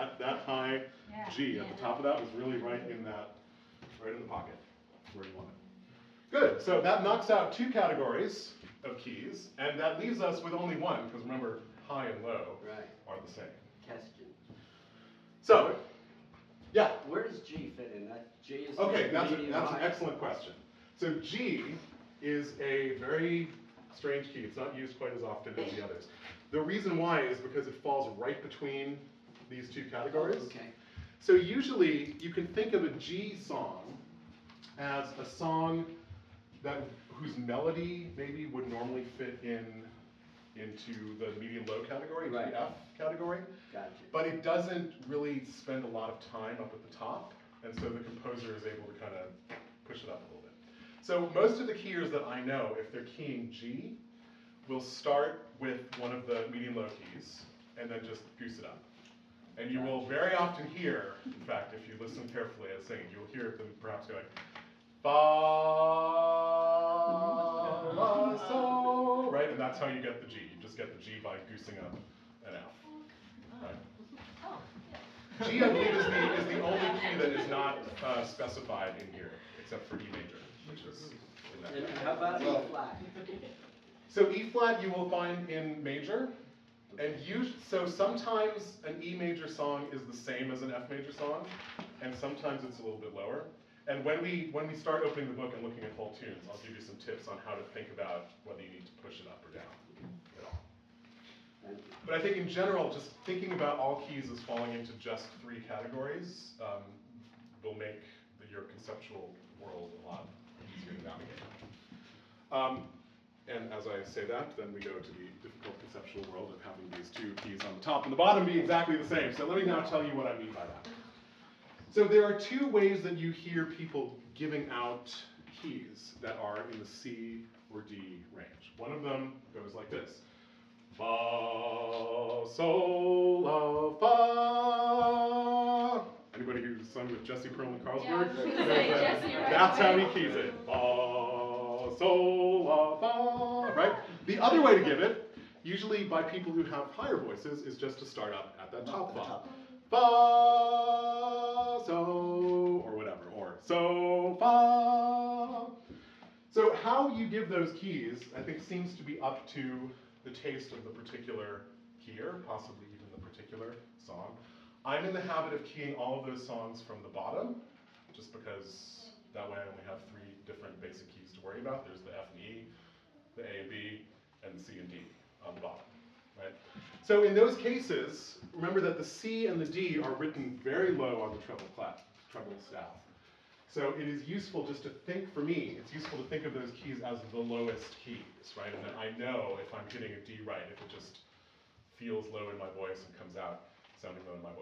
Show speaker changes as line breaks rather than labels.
that high G at the top of that was really right in the pocket where you want it. Good, so that knocks out 2 categories of keys, and that leaves us with only one, because remember, high and low are the same.
Question.
So, yeah?
Where does G fit in? G is
okay, that's an excellent question. So G is a very strange key. It's not used quite as often as the others. The reason why is because it falls right between these 2 categories.
Okay.
So usually you can think of a G song as a song whose melody maybe would normally fit into the medium-low category, the F category.
Gotcha.
But it doesn't really spend a lot of time up at the top, and so the composer is able to kind of push it up a little bit. So most of the keyers that I know, if they're keying G, will start with one of the medium-low keys, and then just goose it up. And you will very often hear, in fact, if you listen carefully as singing, you'll hear them perhaps going, fa, la, so, right? And that's how you get the G. You just get the G by goosing up an F, right? G, I believe, is the only key that is not specified in here, except for E major, which is in that.
And how about E flat?
So E flat you will find in major, and so sometimes an E major song is the same as an F major song, and sometimes it's a little bit lower. And when we start opening the book and looking at whole tunes, I'll give you some tips on how to think about whether you need to push it up or down at all. But I think in general, just thinking about all keys as falling into just 3 categories will make your conceptual world a lot easier to navigate. And as I say that, then we go to the difficult conceptual world of having these 2 keys on the top and the bottom be exactly the same. So let me now tell you what I mean by that. So there are 2 ways that you hear people giving out keys that are in the C or D range. One of them goes like this. Fa, sol, la, fa. Anybody who's sung with Jesse Perlman Carlsberg?
Yeah,
that's how he keys it. Fa, sol, la, fa, right? The other way to give it, usually by people who have higher voices, is just to start up at that top fa. Fa, so, or whatever, or so, fa. So how you give those keys, I think, seems to be up to the taste of the particular keyer, possibly even the particular song. I'm in the habit of keying all of those songs from the bottom, just because that way I only have 3 different basic keys to worry about. There's the F and E, the A and B, and the C and D on the bottom, right? So in those cases, remember that the C and the D are written very low on the treble staff. So it is useful just to think, for me, it's useful to think of those keys as the lowest keys, right? And then I know if I'm hitting a D right, if it just feels low in my voice and comes out sounding low in my voice.